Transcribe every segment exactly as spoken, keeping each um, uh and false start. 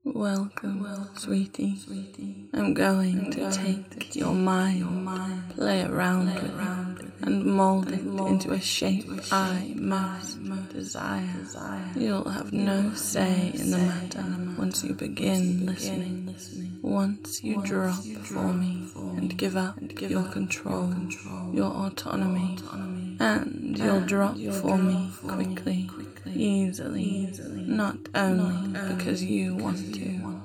Welcome, sweetie. I'm going to take your mind, play around with it, and mold it into a shape I most desire. You'll have no say in the matter once you begin listening. Once you drop for me and give up your control, your autonomy, and you'll drop for me quickly, easily, not only because you want to,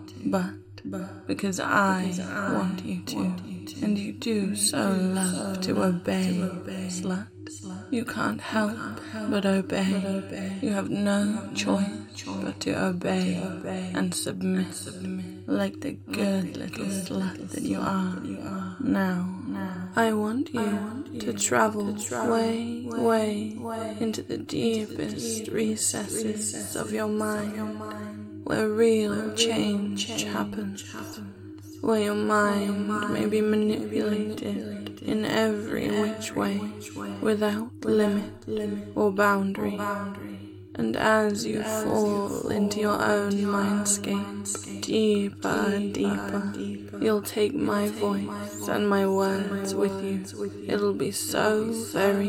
but because I want you to, and you do so love to obey, slut. You can't help but obey. You have no choice but to obey and submit, like the good little slut that you are. Now, I want you to travel way, way into the deepest recesses of your mind, where real change happens, where your mind may be manipulated in every which way, without limit or boundary. And as you fall into your own mindscape, deeper and deeper, you'll take my voice and my words with you. It'll be so very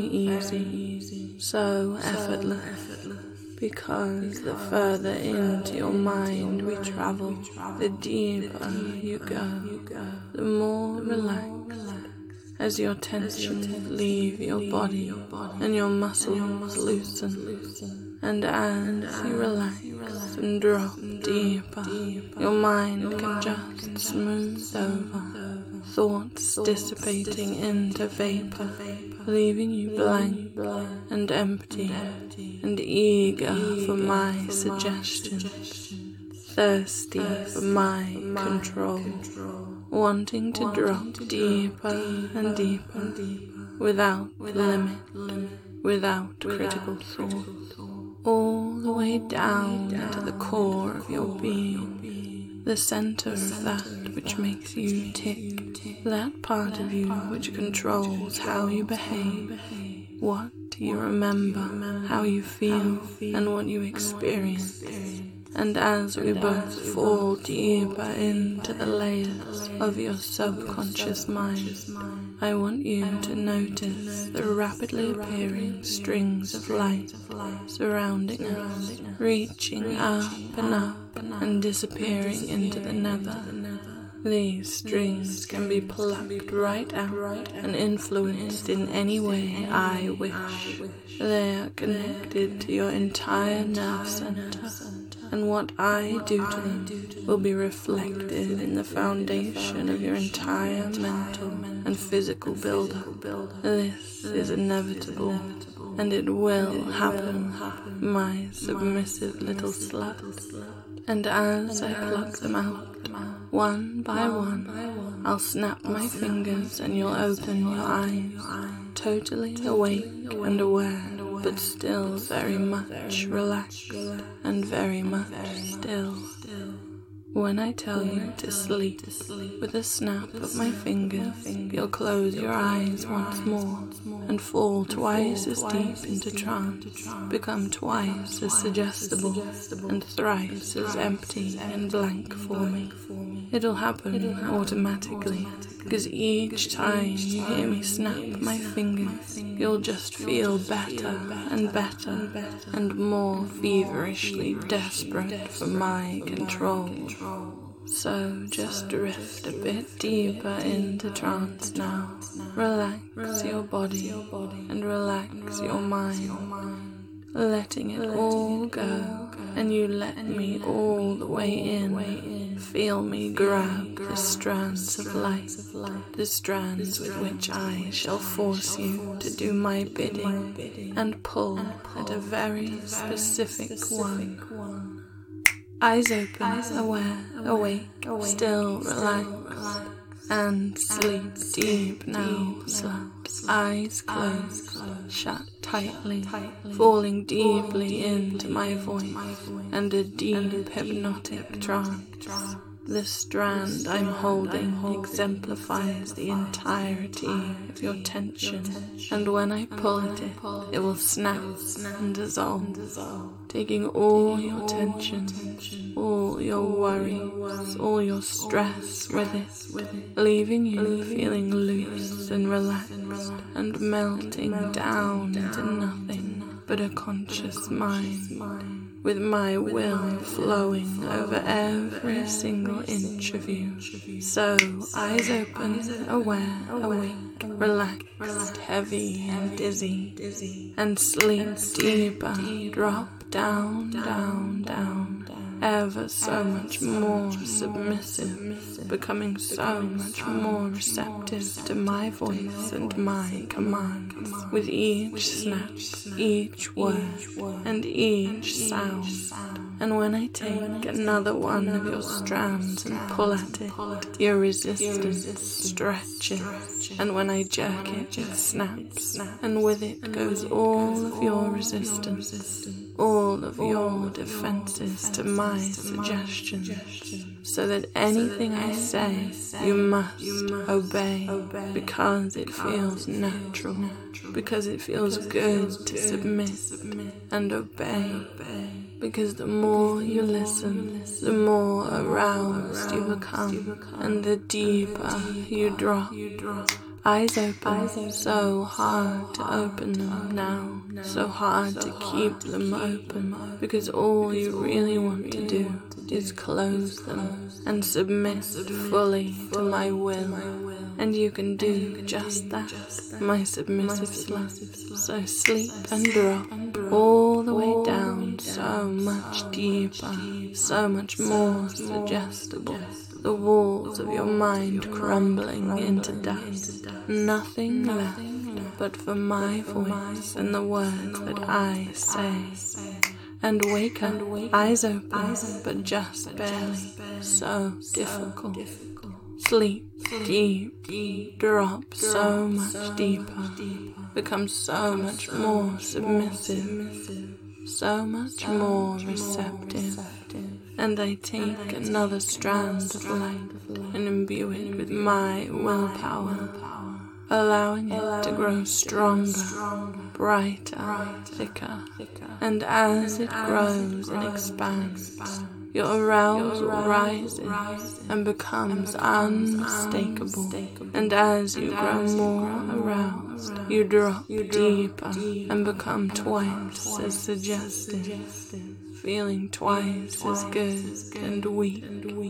easy, so effortless. Because the further into your mind we travel, the deeper you go, the more relaxed, as your tensions leave your body and your muscles loosen. And as you relax and drop deeper, your mind can just smooth over, thoughts dissipating into vapor, leaving you blank and empty and eager for my suggestions, thirsty for my control, wanting to drop deeper and deeper, without limit, without critical thought, all the way down to the core of your being, the center of that which makes you tick, that part of you which controls how you behave, what you remember, how you feel, and what you experience. And as we both fall deeper into the layers of your subconscious mind, I want you to notice the rapidly appearing strings of light surrounding us, reaching up and up and disappearing into the nether. These strings can be plucked right out and influenced in any way I wish. They are connected to your entire nerve center, and what I do to them will be reflected in the foundation of your entire mental and physical build-up. This is inevitable, and it will happen, my submissive little slut. And as I pluck them out, one by one, I'll snap my fingers and you'll open your eyes, totally awake and aware, but still very much relaxed and very much still. When I tell you to sleep, with a snap of my fingers, you'll close your eyes once more and fall twice as deep into trance, become twice as suggestible and thrice as empty and blank for me. It'll happen automatically, because each time you hear me snap my fingers, you'll just feel better and better and more feverishly desperate for my control. So just drift a bit deeper into trance now. Relax your body and relax your mind, letting it all go, and you let me all the way in. Feel me grab the strands of light, the strands with which I shall force you to do my bidding, and pull at a very specific one. Eyes open, aware, awake, still relaxed, and sleep deep now, slut. Eyes closed, shut tightly, falling deeply into my voice and a deep hypnotic trance. The strand I'm holding exemplifies the entirety of your tension, and when I pull at it, it will snap and dissolve, taking all your tension, all your worries, all your stress with it, leaving you feeling loose and relaxed and melting down into nothing but a conscious mind, with my will flowing over every single inch of you. So, eyes open, aware, awake, relaxed, heavy and dizzy, and sleep deeper, drop down, down, down, ever so much more submissive, becoming so much more receptive to my voice and my commands, with each snap, each word, and each sound. And when I take another one of your strands and pull at it, your resistance stretches, and when I jerk it, it snaps, and with it goes all of your resistance, all of your defenses to my suggestions, so that anything I say you must obey, because it feels natural, because it feels good to submit and obey, because the more you listen, the more aroused you become, and the deeper you drop. Eyes open, so hard to open them now, so hard to keep them open, because all you really want to do is close them and submit fully to my will, and you can do just that, my submissive slut. So sleep and drop all the way down, so much deeper, so much more suggestible, the walls of your mind crumbling into dust, nothing left but for my voice and the words that I say. And wake up, eyes open, but just barely, so difficult. Sleep deep, drop so much deeper, become so much more submissive, so much more receptive. And I take another strand of light and imbue it with my willpower, allowing it to grow stronger, brighter, thicker, and as it grows and expands, your arousal rises and becomes unmistakable, and as you grow more aroused, you drop deeper and become twice as suggestive, feeling twice as good and weak,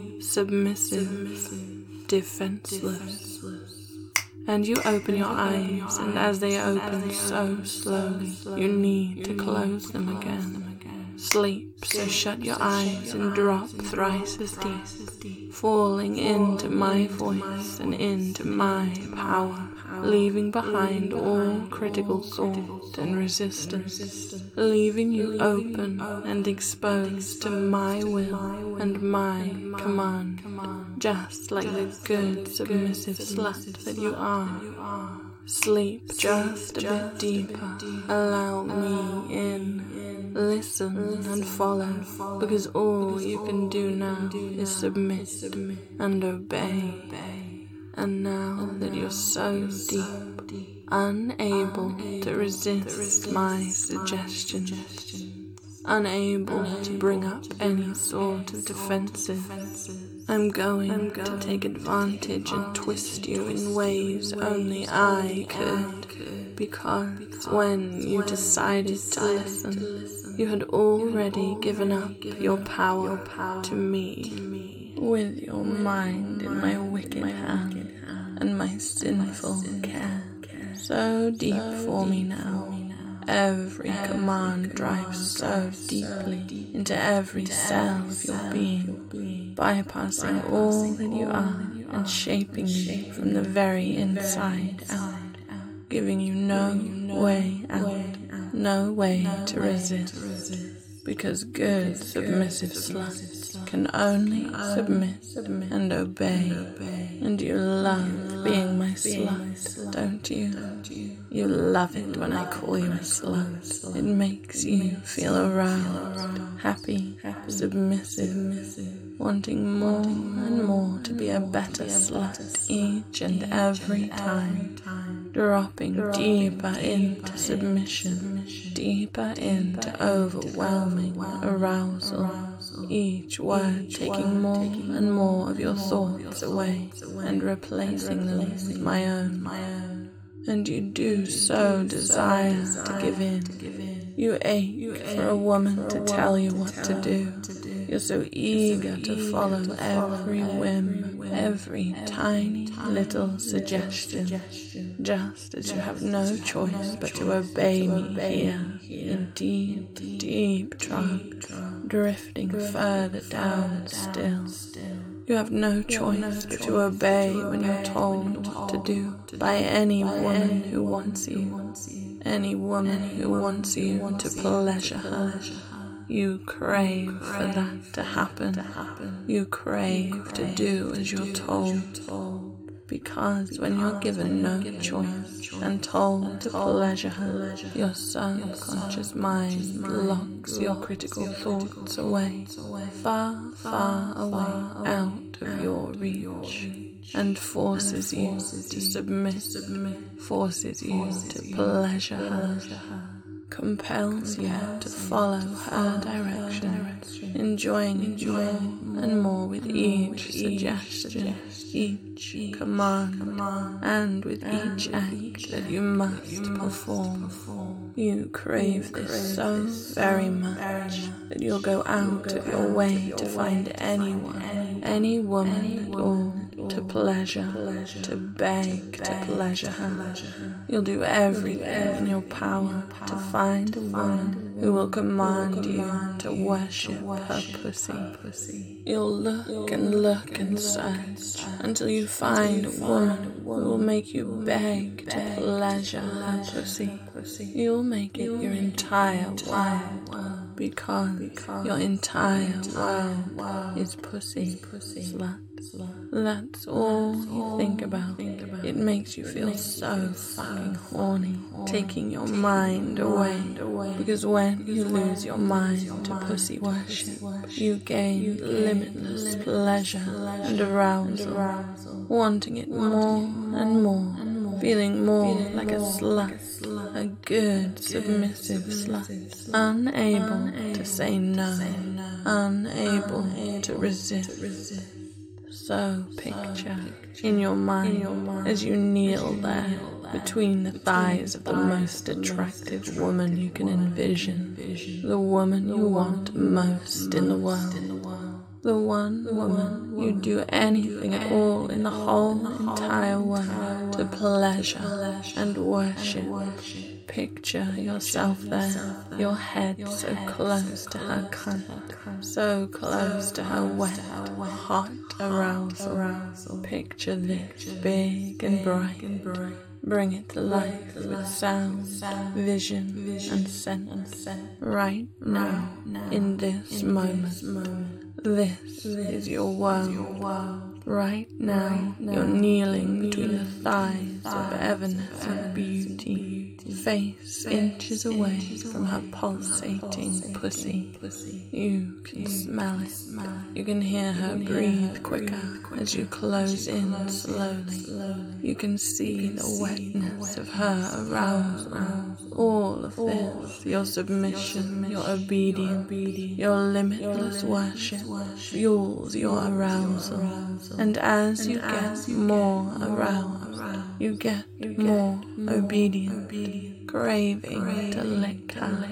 submissive, defenseless. And you open your eyes, and as they open so slowly, you need to close them again. Sleep, so shut your eyes and drop thrice as deep, falling into my voice and into my power, leaving behind all critical thought and resistance, leaving you open and exposed to my will and my command, just like the good submissive slut that you are. Sleep just a bit deeper, allow me in, listen and follow, because all you can do now is submit and obey. And now that you're so deep, unable to resist my suggestions, unable to bring up any sort of defensive, I'm going to take advantage and twist you in ways only I could, because when you decided to listen, you had already given up your power to me, with your mind in my wicked hand and my sinful care, so deep for me now. Every command drives so deeply into every cell of your being, bypassing all that you are and shaping you from the very inside out, giving you no way out, no way to resist, because good submissive sluts can only submit and obey, and you love being my slut, don't you? You love it when I call you a slut. It makes you feel aroused, happy, submissive, wanting more and more to be a better slut each and every time, dropping deeper into submission, deeper into overwhelming arousal, each word taking more and more of your thoughts away and replacing them with my own. And you do so desire to give in. You ache for a woman to tell you what to do. You're so eager to follow every whim, every tiny little suggestion, just as you have no choice but to obey me here in deep, deep trance, drifting further down still. You have no choice but to obey when you're told what to do by any woman who wants you, any woman who wants you to pleasure her. You crave for that to happen. You crave to do as you're told. Because when you're given no choice and told to pleasure her, your subconscious mind locks your critical thoughts away, far, far away out of your reach, and forces you to submit, forces you to pleasure her, compels you to follow her directions, enjoying it more and more with each suggestion, each command, and with each act that you must perform. You crave this so very much that you'll go out of your way to find anyone, any woman at all, to pleasure, to beg to pleasure her. You'll do everything in your power to find a woman who will command you to worship her pussy. You'll look and look and search until you find a woman who will make you beg to pleasure her pussy. You'll make it your entire world, because your entire world is pussy, slut. That's all you think about. It makes you feel so fucking horny, taking your mind away. Because when you lose your mind to pussy worship, you gain limitless pleasure and arousal, wanting it more and more, feeling more like a slut, a good submissive slut, unable to say no, unable to resist. So picture in your mind as you kneel there between the thighs of the most attractive woman you can envision, the woman you want most in the world, the one woman you'd do anything at all in the whole entire world to pleasure and worship. Picture yourself there, your head so close to her cunt, so close to her wet, hot arousal. Picture this big and bright. Bring it to life with sound, vision, and sense. Right now, in this moment. This is your world. Right now, you're kneeling between the thighs of Evanescent Beauty, face inches away from her pulsating pussy. You can smell it. You can hear her breathe quicker as you close in slowly. You can see the wetness of her arousal. All of this, your submission, your obedience, your limitless worship, fuels your arousal. And as you get more aroused, you get more obedient, craving to lick her,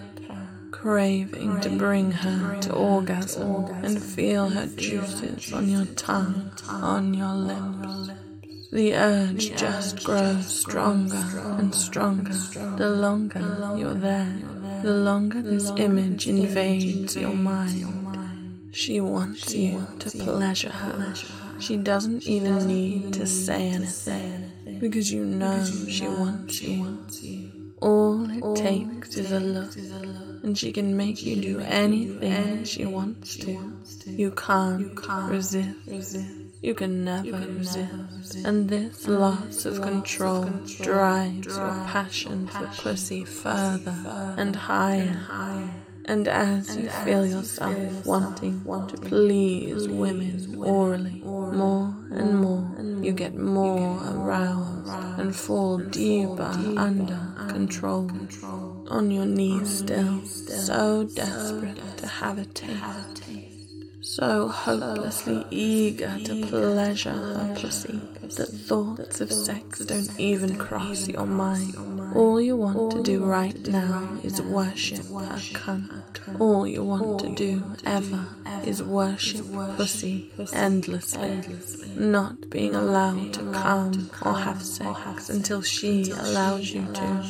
craving to bring her to orgasm and feel her juices on your tongue, on your lips. The urge just grows stronger and stronger the longer you're there, the longer this image invades your mind. She wants you to pleasure her. She doesn't even need to say anything, because you know she wants you. All it takes is a look, and she can make you do anything she wants to. You can't resist. You can never resist. And this loss of control drives your passion for pussy further and higher. And as you feel yourself wanting to please women orally more and more, you get more aroused and fall deeper under control, on your knees still, so desperate to have a taste, so hopelessly eager to pleasure her pussy that thoughts of sex don't even cross your mind. All you want to do right now is worship her cunt. All you want to do ever is worship pussy endlessly, not being allowed to come or have sex until she allows you to.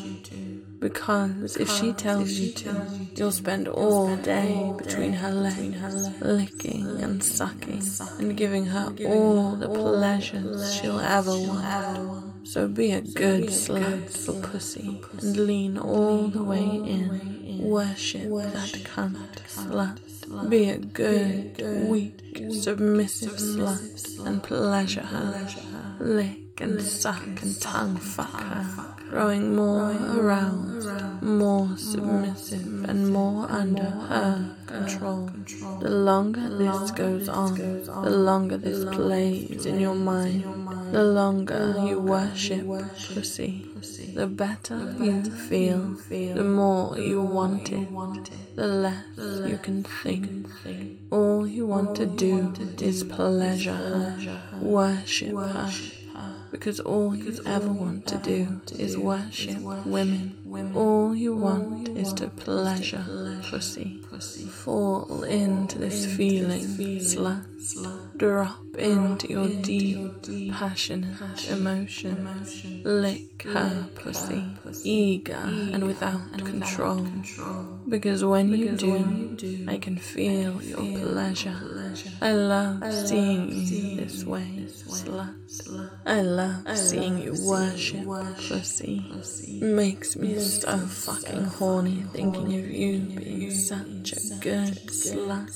Because if she tells you to, you'll spend all day between her legs, licking and sucking, and giving her all the pleasures she'll ever want. So be a good slut for pussy, and lean all the way in. Worship that cunt slut. Be a good, weak, submissive slut, and pleasure her. Lick and suck and tongue fuck her, growing more aroused, more submissive, and more under her control. The longer this goes on, the longer this plays in your mind, the longer you worship pussy, the better you feel, the more you want it, the less you can think. All you want to do is pleasure her, worship her, because all you ever want to do is worship women. All you want is to pleasure pussy. Fall into this feeling, slut. Drop into your deep, passionate emotion. Lick her pussy, eager and without control. Because when you do, I can feel your pleasure. I love seeing you this way, slut. I love seeing you worship pussy. Makes me so fucking horny thinking of you being such a good slut,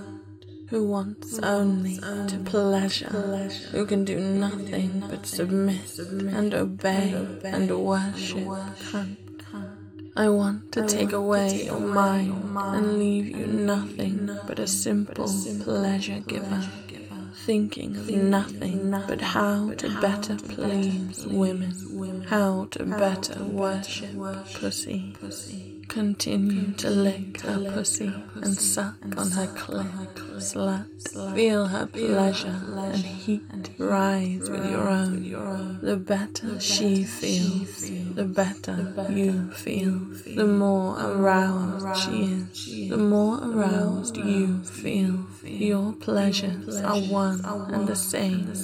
who wants only to pleasure, who can do nothing but submit and obey and worship cunt. I want to take away your mind and leave you nothing but a simple pleasure giver, thinking of nothing but how to better please women, how to better worship pussy. Continue to lick her pussy and suck on her clit, slut. Feel her pleasure and heat rise with your own. The better she feels, the better you feel. The more aroused she is, the more aroused you feel. Your pleasures are one and the same.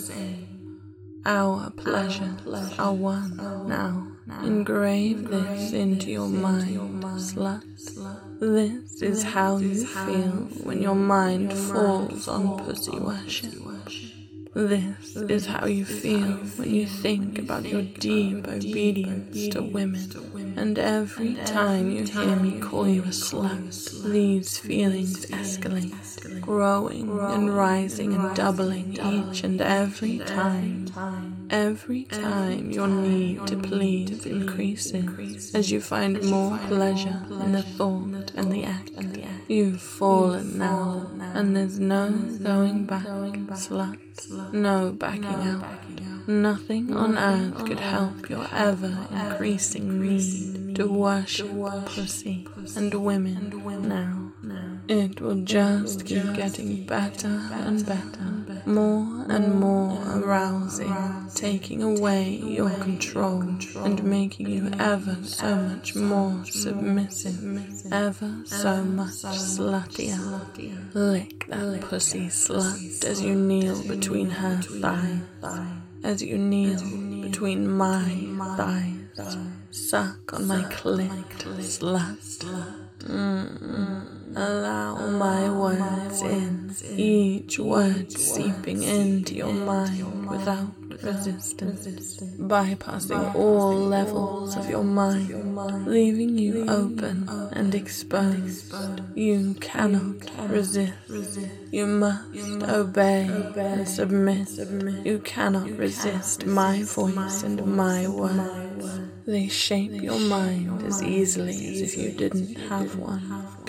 Our pleasures are one now. Engrave this into your mind, slut. This is how you feel when your mind falls on pussy worship. This is how you feel when you think about your deep obedience to women. And every time you hear me call you a slut, these feelings escalate, growing and rising and doubling each and every time. Every time your need to please increases, as you find more pleasure in the thought and the act. You've fallen now, and there's no going back, slut. No backing out. Nothing on earth could help your ever-increasing need to worship pussy and women now. It will just keep getting better and better, more and more arousing, taking away your control and making you ever so much more submissive, ever so much sluttier. Lick that pussy, slut, as you kneel between her thighs, as you kneel between my thighs. Suck on my clit, slut. Mm-mm. Allow my words in, each word seeping into your mind without resistance, bypassing all levels of your mind, leaving you open and exposed. You cannot resist. You must obey and submit. You cannot resist my voice and my words. They shape your mind as easily as if you didn't have one.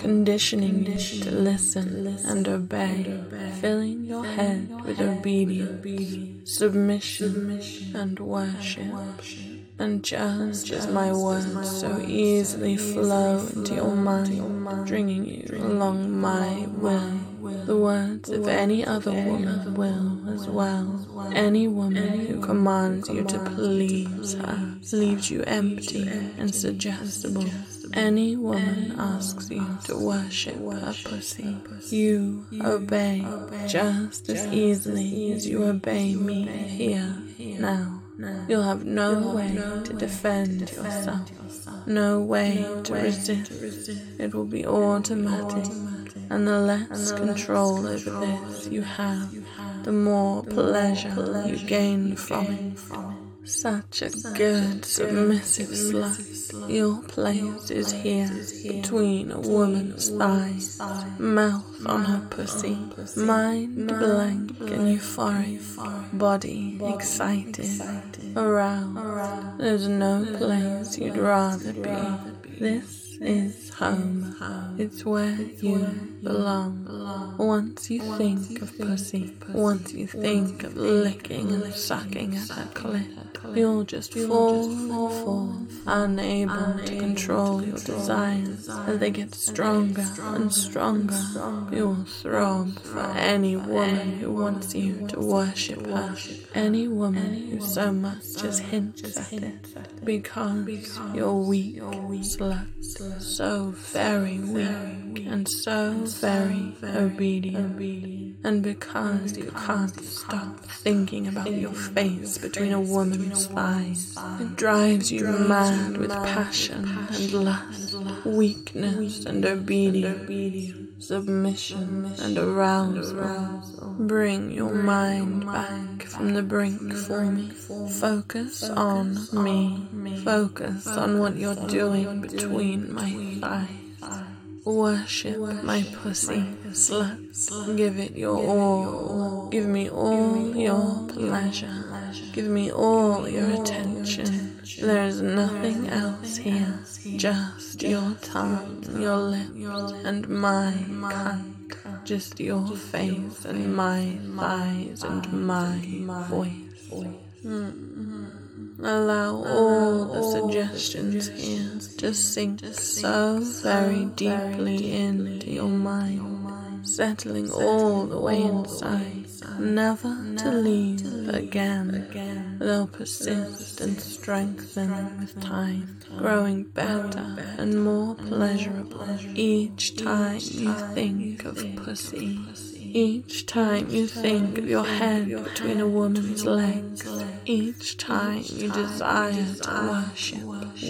conditioning you to listen and obey, filling your head with obedience, submission, and worship. And just as my words so easily flow into your mind, bringing you along my will, the words of any other woman will as well. Any woman who commands you to please her leaves you empty and suggestible. Any woman asks you to worship her pussy, you obey just as easily as you obey me here, now. You'll have no way to defend yourself, no way to resist. It will be automatic, and the less control over this you have, the more pleasure you gain from it. Such a good, submissive slut. Your place is here, between a woman's thighs, mouth on her pussy, mind blank and euphoric, body excited, aroused. There's no place you'd rather be. This is home. It's where you belong. Once you think of pussy, once you think of licking and sucking at that clit, you'll just fall and fall, unable to control your desires. As they get stronger and stronger, you will throb for any woman who wants you to worship her, any woman who so much as hints at it, because you're weak, slut, so very weak and so very obedient, and because you can't stop thinking about your face between a woman's thighs, it drives you mad with passion and lust, weakness and obedience, submission and arousal. Bring your mind back from the brink for me. Focus on me. Focus on what you're doing between my thighs. Worship my pussy, slut. Give it your all. Give me all your pleasure. Give me all your attention. There is nothing else here. Just your tongue, your lips, and my cunt. Just your face and my thighs and my voice. Mm-hmm. Allow all the suggestions here to sink so very deeply into your mind, settling all the way inside, never to leave again. They'll persist and strengthen with time, growing better and more pleasurable each time you think of pussy. Each time you think of your head between a woman's legs, each time you desire to worship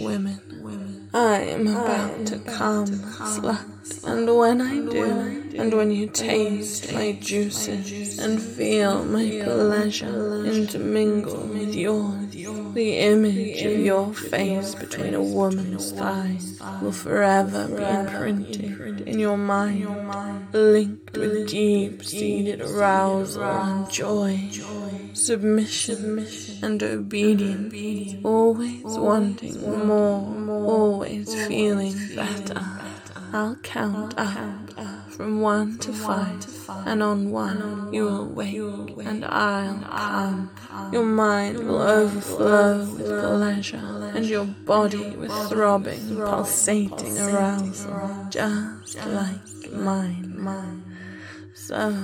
women. I am about to come, slut, and when I do, and when you taste my juices and feel my pleasure intermingle with yours, the image of your face between a woman's thighs will forever be imprinted in your mind, linked with deep-seated arousal and joy, submission and obedience, always wanting more, always feeling better. I'll count up from one to five, and on one you will wake, and I'll come. Your mind will overflow with pleasure, and your body with throbbing, pulsating arousal, just like mine. So,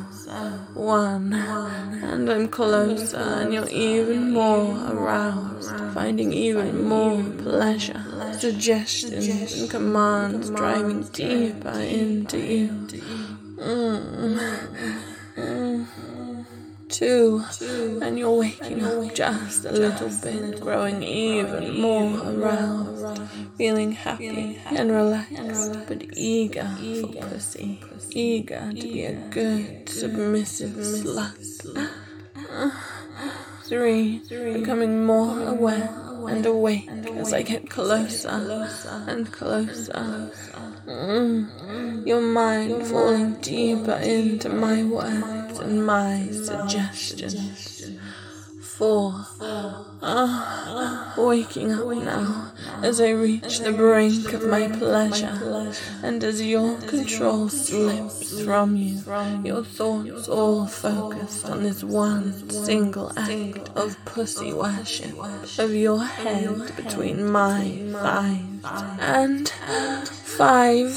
one, and I'm closer, and you're even more aroused, finding even more pleasure, suggestions and commands driving deeper into you. Mm. Mm. Two, and you're waking up just a little bit, growing even more aroused, feeling happy and relaxed, but eager for pussy, eager to be a good, submissive slut. Three, becoming more aware and awake as I get closer and closer. Mm. Your mind falling deeper into my words and my suggestions. four. Ah, waking up now as I reach the brink of my pleasure, and as your control slips from you, your thoughts all focused on this one single act of pussy worship, of your head between my thighs, and five.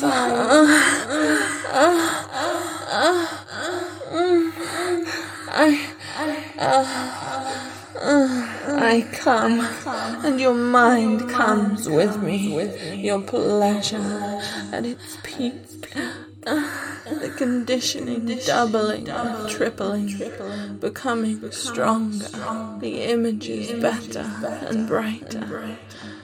I, I come, and your mind comes with me, your pleasure at its peak, the conditioning doubling, tripling, becoming stronger, the images better and brighter.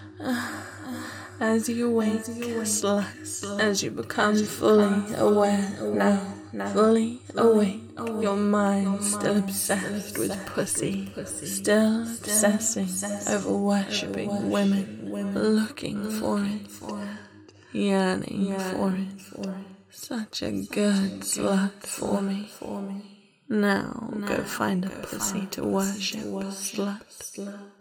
As you wake, slut, as you become fully aware now, fully awake, your mind still obsessed with pussy, still obsessing over worshipping women, looking for it, yearning for it. Such a good slut for me. Now go find a pussy to worship, slut.